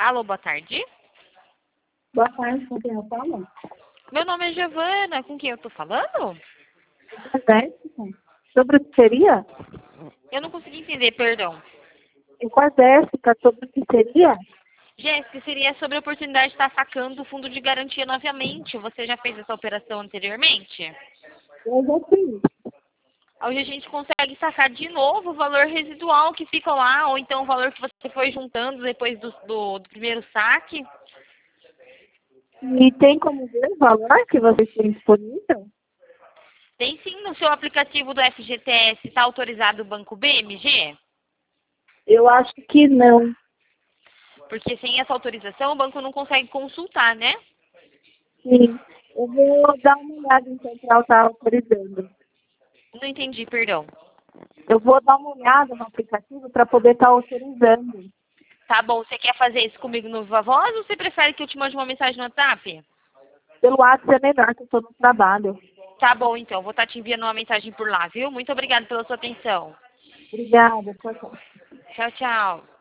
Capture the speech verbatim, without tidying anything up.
Alô, boa tarde. Boa tarde, com quem eu falo? Meu nome é Giovana, com quem eu tô falando? Jéssica. Sobre o que seria? Eu não consegui entender, perdão. E com a Jéssica, sobre o que seria? Jéssica, seria sobre a oportunidade de estar sacando o fundo de garantia novamente. Você já fez essa operação anteriormente? Eu já fiz. Hoje a gente consegue sacar de novo o valor residual que fica lá, ou então o valor que você foi juntando depois do, do, do primeiro saque. E tem como ver o valor que vocês têm disponível? Tem sim no seu aplicativo do F G T S, está autorizado o Banco B M G? Eu acho que não. Porque sem essa autorização o banco não consegue consultar, né? Sim. Eu vou dar uma olhada então para ela estar autorizando. Não entendi, perdão. Eu vou dar uma olhada no aplicativo para poder estar autorizando. Tá bom, você quer fazer isso comigo no Viva Voz ou você prefere que eu te mande uma mensagem no WhatsApp? Pelo WhatsApp é melhor, que eu estou no trabalho. Tá bom, então. Vou estar te enviando uma mensagem por lá, viu? Muito obrigada pela sua atenção. Obrigada. Tchau, tchau. Tchau, tchau.